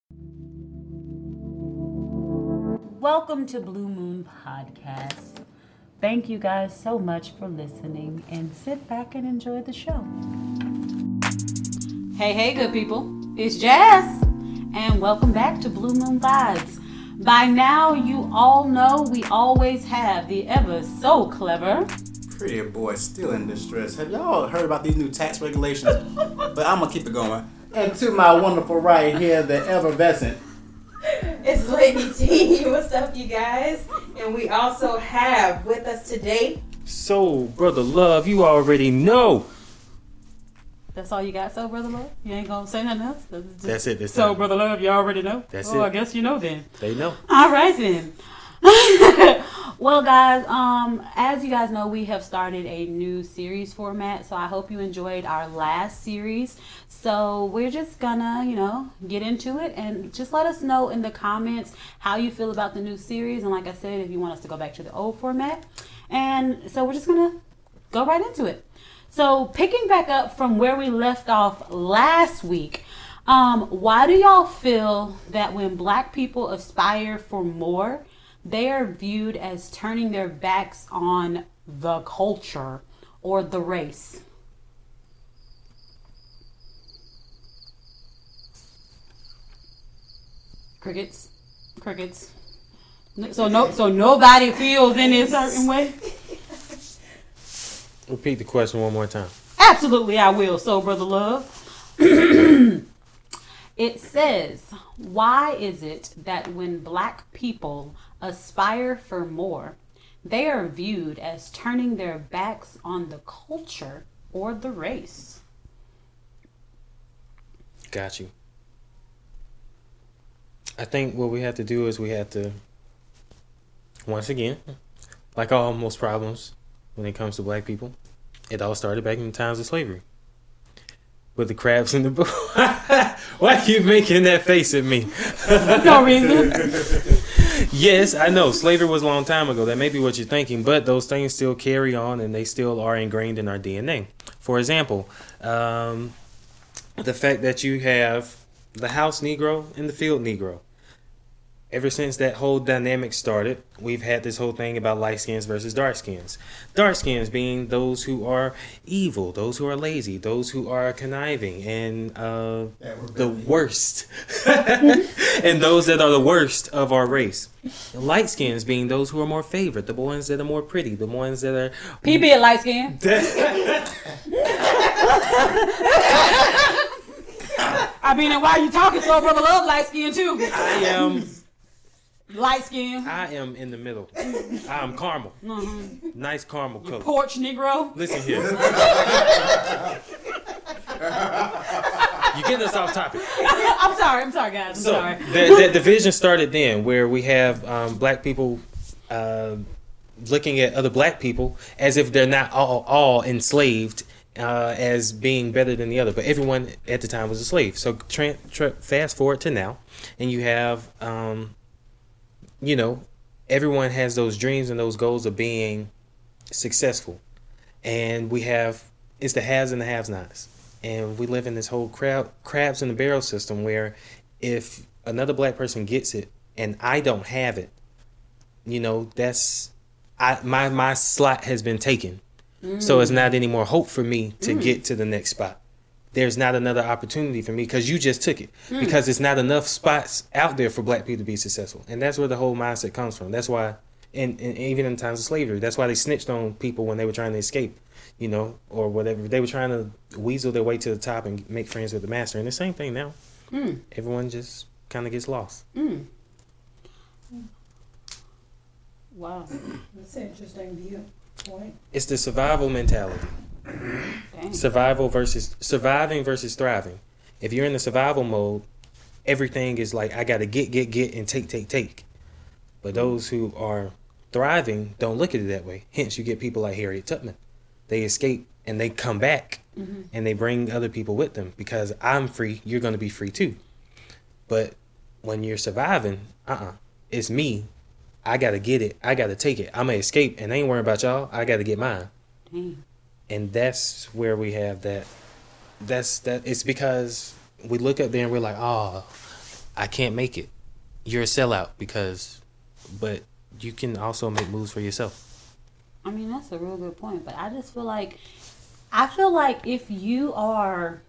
Welcome to Blue Moon Podcast. Thank you guys so much for listening and sit back and enjoy the show. Hey, good people. It's Jazz and welcome back to Blue Moon Vibes. By now, you all know we always have the ever so clever Pretty boy still in distress. Have y'all heard about these new tax regulations? But I'm gonna keep it going. And to my wonderful right here, the effervescent. It's Lady T. What's up, you guys? And we also have with us today. So, Brother Love, you already know. That's all you got, so Brother Love? You ain't gonna say nothing else? That's it this So, time. Brother Love, you already know? That's it. it. I guess you know then. They know. All right then. Well, guys, as you guys know, we have started a new series format, so I hope you enjoyed our last series. So we're just gonna, get into it and just let us know in the comments how you feel about the new series. And like I said, if you want us to go back to the old format. And so we're just gonna go right into it. So picking back up from where we left off last week, why do y'all feel that when Black people aspire for more, they are viewed as turning their backs on the culture or the race? Crickets. So nobody feels any certain way? Repeat the question one more time. Absolutely, I will. So, Brother Love, it says, why is it that when Black people aspire for more, they are viewed as turning their backs on the culture or the race? Got you. I think what we have to do is we have to, once again, like all most problems when it comes to Black people, it all started back in the times of slavery. With the crabs in the book. Why are you making that face at me? No reason. Yes, I know. Slavery was a long time ago. That may be what you're thinking, but those things still carry on and they still are ingrained in our DNA. For example, the fact that you have the house Negro and the field Negro. Ever since that whole dynamic started, we've had this whole thing about light skins versus dark skins. Dark skins being those who are evil, those who are lazy, those who are conniving, and the worst. And those that are the worst of our race. Light skins being those who are more favored, the ones that are more pretty, the ones that are... PB a light skin. I mean, and why are you talking so, Brother Love light skin too? I am... Light skin. I am in the middle. I am caramel. Mm-hmm. Nice caramel color. Porch Negro. Listen here. You getting us off topic. I'm sorry, guys. I'm sorry. That division started then, where we have Black people looking at other Black people as if they're not all enslaved as being better than the other. But everyone at the time was a slave. So fast forward to now, and you have... everyone has those dreams and those goals of being successful. And it's the haves and the have-nots. And we live in this whole crabs in the barrel system where if another Black person gets it and I don't have it, my slot has been taken. So it's not any more hope for me to get to the next spot. There's not another opportunity for me because you just took it. Because it's not enough spots out there for Black people to be successful. And that's where the whole mindset comes from. That's why, and even in times of slavery, that's why they snitched on people when they were trying to escape, or whatever. They were trying to weasel their way to the top and make friends with the master. And the same thing now. Everyone just kind of gets lost. Wow. That's an interesting viewpoint. It's the survival mentality. Dang. Surviving versus thriving. If you're in the survival mode, everything is like, I got to get and take. But those who are thriving don't look at it that way. Hence, you get people like Harriet Tubman. They escape and they come back and they bring other people with them because I'm free. You're going to be free too. But when you're surviving, it's me. I got to get it. I got to take it. I'm going to escape and I ain't worrying about y'all. I got to get mine. Dang. And that's where we have that. It's because we look up there and we're like, I can't make it. You're a sellout but you can also make moves for yourself. I mean, that's a real good point, but I just feel like if you are,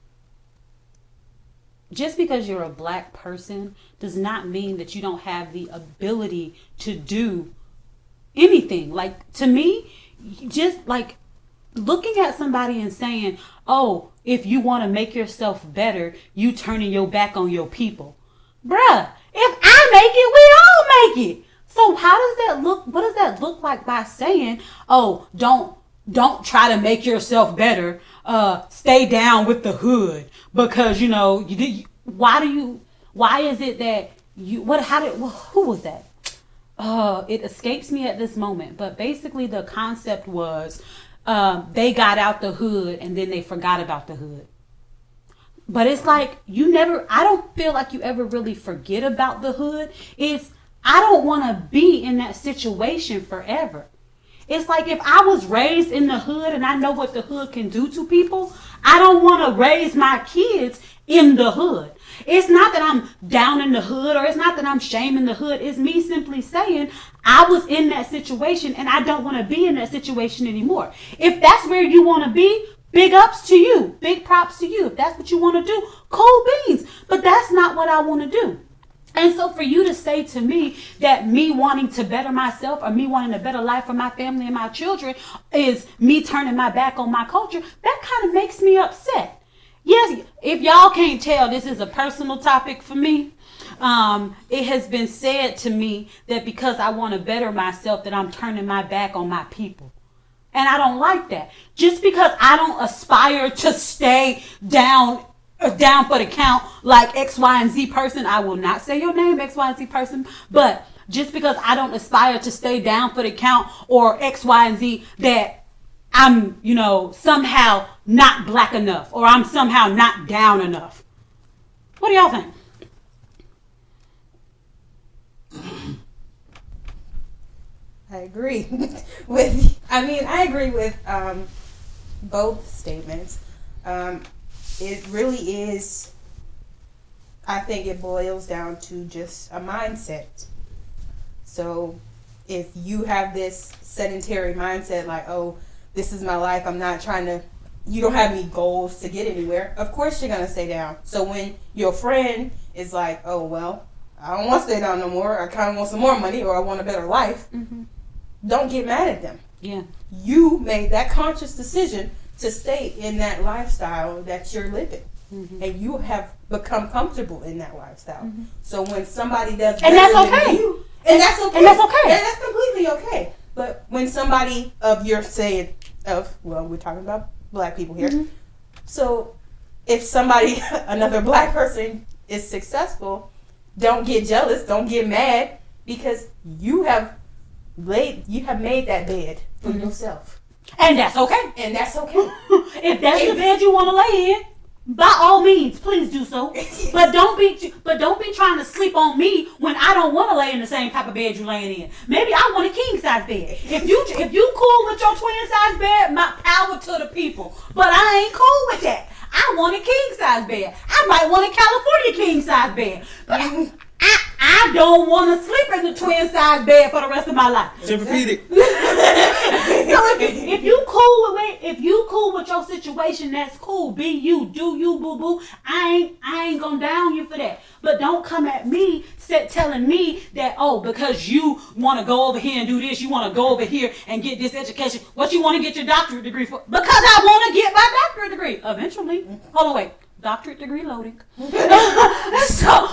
just because you're a black person does not mean that you don't have the ability to do anything. Like, to me, just like looking at somebody and saying, oh, if you want to make yourself better, you turning your back on your people. Bruh, if I make it, we all make it. So how does that look? What does that look like by saying, oh, don't try to make yourself better. Stay down with the hood because, why is it that who was that? It escapes me at this moment, but basically the concept was, they got out the hood and then they forgot about the hood. But it's like, I don't feel like you ever really forget about the hood. I don't want to be in that situation forever. It's like, if I was raised in the hood and I know what the hood can do to people, I don't want to raise my kids in the hood. It's not that I'm down in the hood, or it's not that I'm shaming the hood. It's me simply saying I was in that situation and I don't want to be in that situation anymore. If that's where you want to be, big ups to you. Big props to you. If that's what you want to do, cool beans. But that's not what I want to do. And so for you to say to me that me wanting to better myself or me wanting a better life for my family and my children is me turning my back on my culture, that kind of makes me upset. Yes, if y'all can't tell, this is a personal topic for me. It has been said to me that because I want to better myself, that I'm turning my back on my people. And I don't like that. Just because I don't aspire to stay down for the count like X, Y, and Z person. I will not say your name, X, Y, and Z person. But just because I don't aspire to stay down for the count or X, Y, and Z, that I'm, somehow not black enough or I'm somehow not down enough. What do y'all think? I agree I agree with both statements. It really is, I think it boils down to just a mindset. So if you have this sedentary mindset, like, oh, this is my life, you don't have any goals to get anywhere, of course you're going to stay down. So when your friend is like, oh, well, I don't want to stay down no more, I kind of want some more money, or I want a better life, don't get mad at them. Yeah. You made that conscious decision to stay in that lifestyle that you're living. And you have become comfortable in that lifestyle. So when somebody does and that's okay. And that's okay. And that's okay. And that's completely okay. But when somebody we're talking about black people here. So if somebody, another black person is successful, don't get jealous, don't get mad, because you have made that bed for yourself. And that's okay. And that's okay. If that's the bed you want to lay in, by all means, please do so. But don't be trying to sleep on me when I don't want to lay in the same type of bed you're laying in. Maybe I want a king size bed. If you cool with your twin size bed, my power to the people. But I ain't cool with that. I want a king size bed. I might want a California king size bed. But I don't want to sleep in the twin size bed for the rest of my life. Tempur-Pedic. So if you cool with your situation, that's cool. Be you, do you, boo boo. I ain't gonna down you for that. But don't come at me telling me that, oh, because you want to go over here and do this, you want to go over here and get this education. What you want to get your doctorate degree for? Because I want to get my doctorate degree eventually. Hold on, wait. Doctorate degree loading. So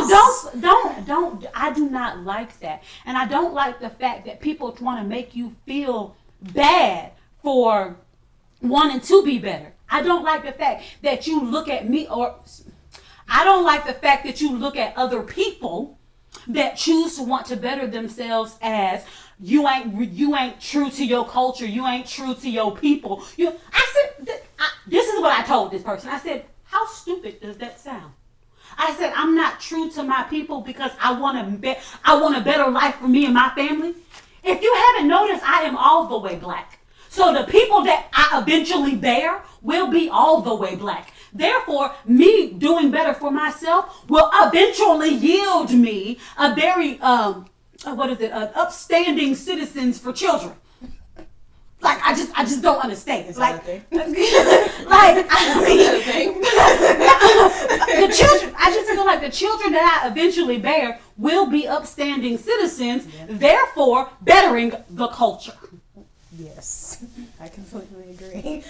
don't. I do not like that, and I don't like the fact that people want to make you feel bad for wanting to be better. I don't like the fact that you look at me, or I don't like the fact that you look at other people that choose to want to better themselves as you ain't true to your culture. You ain't true to your people. This is what I told this person. I said, how stupid does that sound? I said, I'm not true to my people because I want a better life for me and my family. If you haven't noticed, I am all the way black. So the people that I eventually bear will be all the way black. Therefore, me doing better for myself will eventually yield me a very, upstanding citizens for children. Like, I just don't understand. Like, the children, I just feel like the children that I eventually bear will be upstanding citizens, therefore bettering the culture. Yes, I completely agree.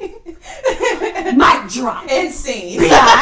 Mic drop. Insane.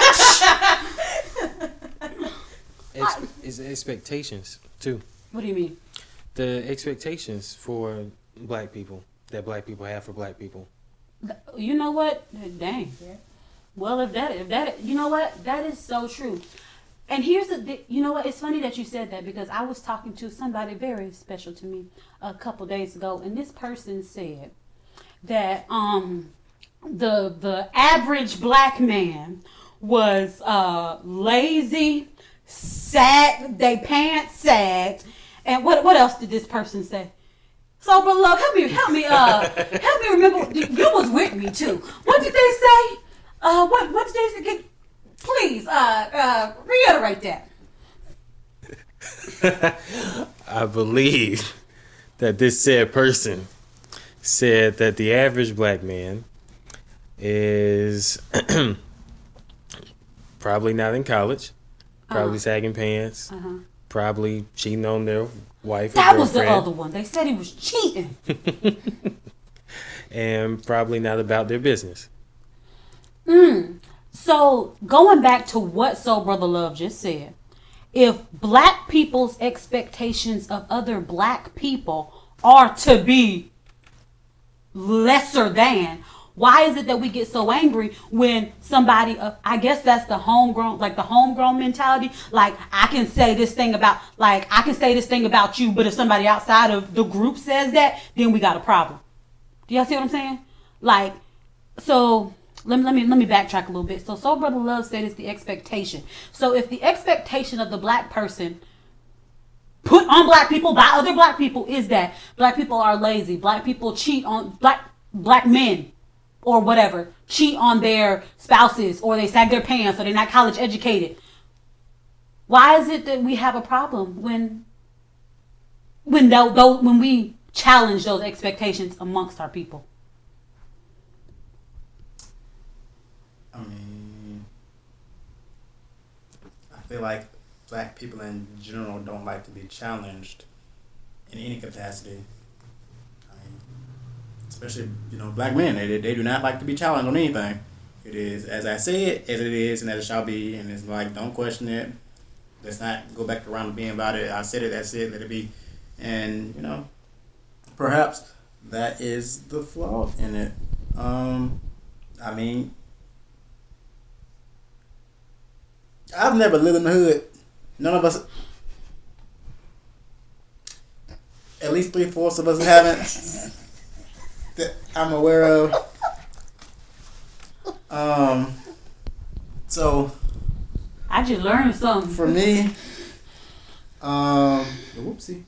It's expectations too. What do you mean? The expectations for black people that black people have for black people. You know what? Dang. Yeah. Well, if that, you know what? That is so true. And here's you know what? It's funny that you said that because I was talking to somebody very special to me a couple days ago, and this person said that the average black man was lazy, they pants sagged, and what else did this person say? So, Brother Love, help me remember. You was with me too. What did they say? What did they say? Please, reiterate that. I believe that this said person said that the average black man is probably not in college, probably sagging pants, probably cheating on their wife or That girlfriend. was the other one. They said he was cheating. And probably not about their business. So, going back to what Soul Brother Love just said, if black people's expectations of other black people are to be lesser than, why is it that we get so angry when somebody, I guess that's the homegrown mentality. Like, I can say this thing about you, but if somebody outside of the group says that, then we got a problem. Do y'all see what I'm saying? Like, so let me backtrack a little bit. So Soul Brother Love said it's the expectation. So if the expectation of the black person put on black people by other black people is that black people are lazy, black people cheat on black men or whatever, cheat on their spouses, or they sag their pants, or they're not college educated, why is it that we have a problem when we challenge those expectations amongst our people? I mean, I feel like black people in general don't like to be challenged in any capacity. I mean, especially, black men. They do not like to be challenged on anything. It is as I say it, as it is, and as it shall be. And it's like, don't question it. Let's not go back around to being about it. I said it, that's it, let it be. And, perhaps that is the flaw in it. I mean, I've never lived in the hood. None of us, at least 3/4 of us haven't, that I'm aware of. So I just learned something. for me, whoopsie.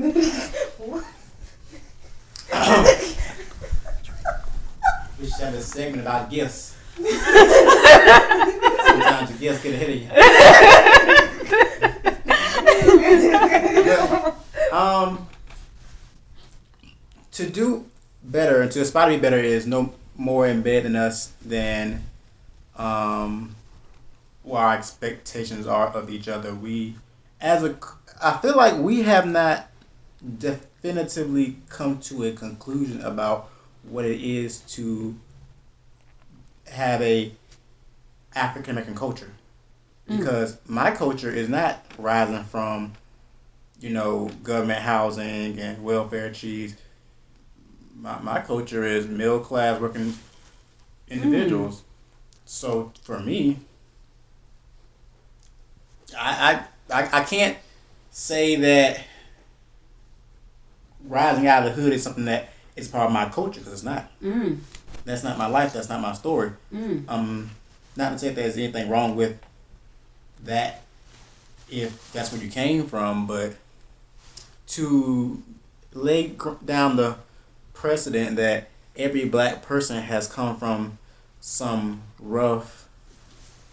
We should have a segment about gifts. Sometimes the gifts get ahead of you. To do better and to aspire to be better is no more embedded in us than what our expectations are of each other. I feel like we have not definitively come to a conclusion about what it is to have a African American culture, because my culture is not rising from government housing and welfare cheese. My culture is middle class working individuals. So for me, I can't say that rising out of the hood is something that is part of my culture, because it's not. That's not my life. That's not my story. Not to say that there's anything wrong with that if that's where you came from, but to lay down the precedent that every black person has come from some rough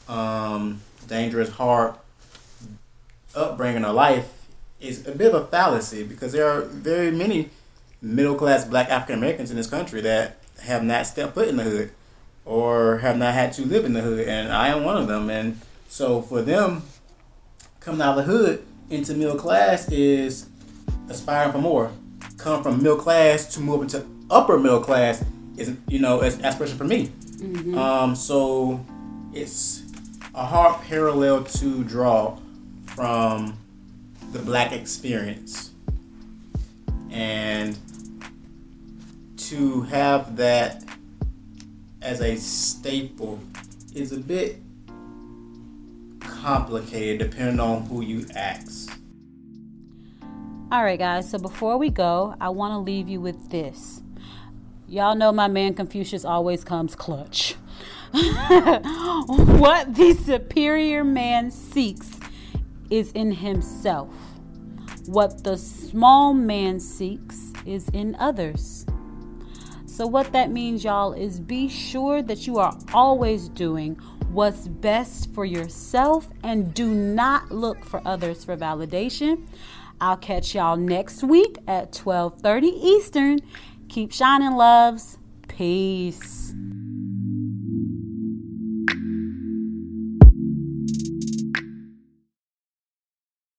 dangerous, hard upbringing or life is a bit of a fallacy, because there are very many middle class Black African Americans in this country that have not stepped foot in the hood or have not had to live in the hood, and I am one of them. And so for them, coming out of the hood into middle class is aspiring for more. Come from middle class to move into upper middle class is, is aspiration for me. So it's a hard parallel to draw from the Black experience, and to have that as a staple is a bit complicated depending on who you ask. All right, guys. So before we go, I want to leave you with this. Y'all know my man Confucius always comes clutch. What the superior man seeks is in himself. What the small man seeks is in others. So what that means, y'all, is be sure that you are always doing what's best for yourself and do not look for others for validation. I'll catch y'all next week at 12:30 Eastern. Keep shining, loves. Peace.